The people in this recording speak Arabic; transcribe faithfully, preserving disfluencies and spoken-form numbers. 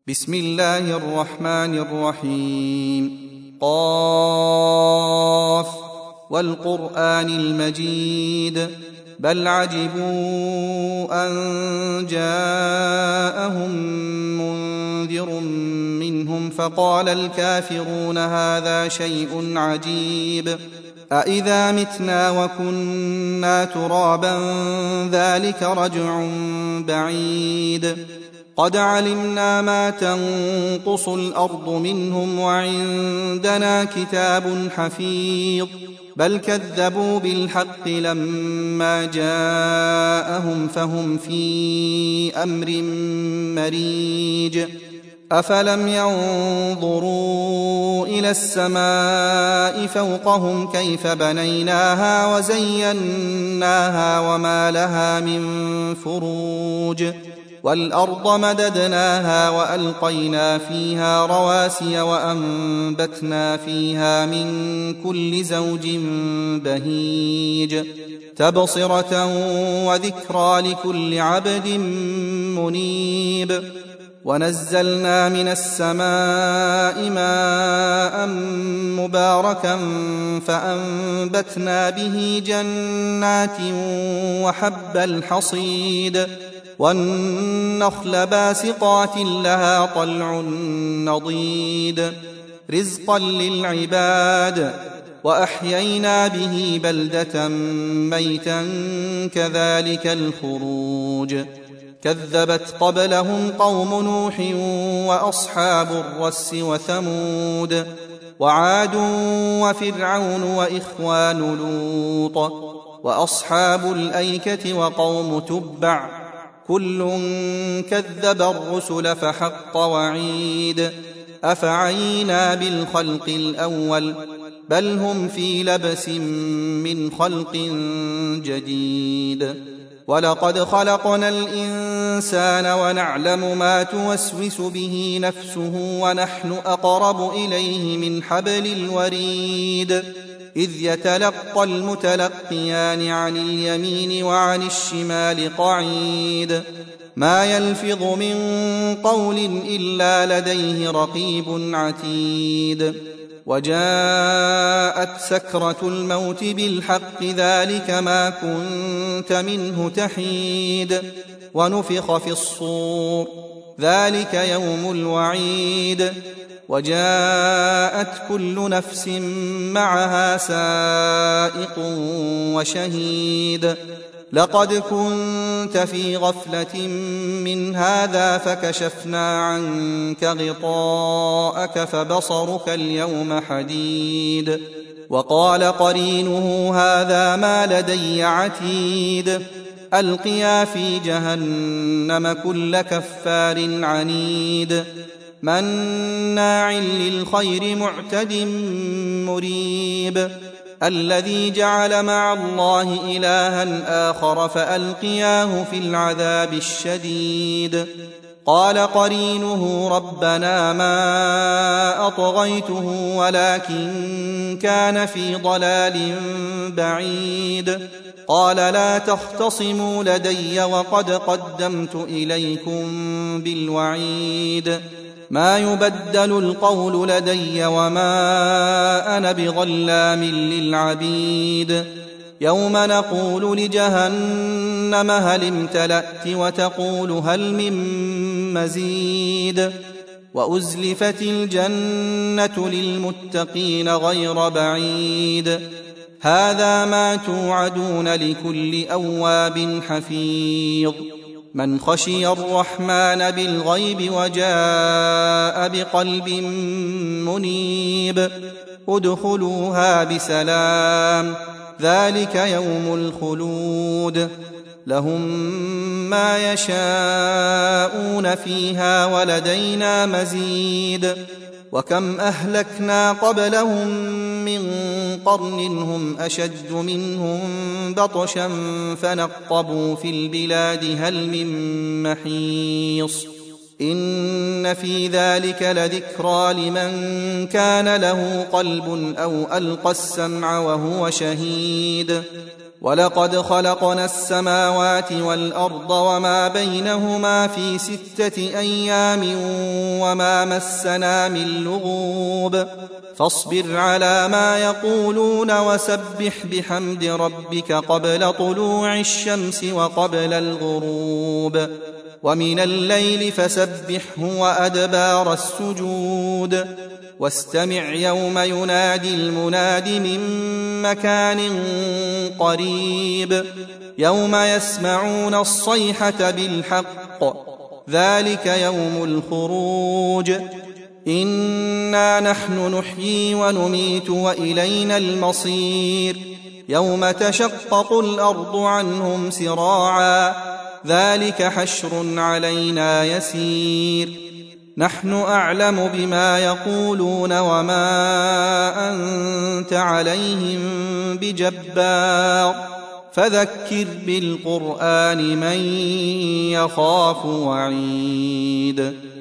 بسم الله الرحمن الرحيم. قاف والقرآن المجيد بل عجبوا أن جاءهم منذر منهم فقال الكافرون هذا شيء عجيب أإذا متنا وكنا ترابا ذلك رجع بعيد قد علمنا ما تنقص الأرض منهم وعندنا كتاب حفيظ بل كذبوا بالحق لما جاءهم فهم في أمر مريج أفلم ينظروا إلى السماء فوقهم كيف بنيناها وزيناها وما لها من فروج والأرض مددناها وألقينا فيها رواسي وأنبتنا فيها من كل زوج بهيج تبصرة وذكرى لكل عبد منيب ونزلنا من السماء ماء مباركا فأنبتنا به جنات وحب الحصيد والنخل باسقات لها طلع نضيد رزقا للعباد وأحيينا به بلدة ميتا كذلك الخروج كذبت قبلهم قوم نوح وأصحاب الرس وثمود وعاد وفرعون وإخوان لوط وأصحاب الأيكة وقوم تبع كل كذب الرسل فحق وعيد أفعينا بالخلق الأول بل هم في لبس من خلق جديد ولقد خلقنا الإنسان ونعلم ما توسوس به نفسه ونحن أقرب إليه من حبل الوريد إذ يتلقى المتلقيان عن اليمين وعن الشمال قعيد ما يلفظ من قول إلا لديه رقيب عتيد وجاءت سكرة الموت بالحق ذلك ما كنت منه تحيد ونفخ في الصور ذلك يوم الوعيد وجاءت كل نفس معها سائق وشهيد لقد كنت في غفلة من هذا فكشفنا عنك غطاءك فبصرك اليوم حديد وقال قرينه هذا ما لدي عتيد ألقيا في جهنم كل كفار عنيد مناع للخير معتد مريب الذي جعل مع الله إلها آخر فألقياه في العذاب الشديد قال قرينه ربنا ما أطغيته ولكن كان في ضلال بعيد قال لا تختصموا لدي وقد قدمت إليكم بالوعيد ما يبدل القول لدي وما أنا بظلام للعبيد يوم نقول لجهنم هل امتلأت وتقول هل من مزيد وأزلفت الجنة للمتقين غير بعيد هذا ما توعدون لكل أواب حفيظ من خشي الرحمن بالغيب وجاء بقلب منيب ادخلوها بسلام ذلك يوم الخلود لهم ما يشاءون فيها ولدينا مزيد وكم أهلكنا قبلهم من قرن هم أشد منهم بطشا فنقبوا في البلاد هل من محيص إن في ذلك لذكرى لمن كان له قلب أو ألقى السمع وهو شهيد ولقد خلقنا السماوات والأرض وما بينهما في ستة أيام وما مسنا من لغوب فاصبر على ما يقولون وسبح بحمد ربك قبل طلوع الشمس وقبل الغروب ومن الليل فسبحه وأدبار السجود واستمع يوم ينادي المناد من مكان قريب يوم يسمعون الصيحة بالحق ذلك يوم الخروج إنا نحن نحيي ونميت وإلينا المصير يوم تشقق الأرض عنهم سراعا ذلك حشر علينا يسير نحن أعلم بما يقولون وما أنت عليهم بجبار فذكر بالقرآن من يخاف وعيد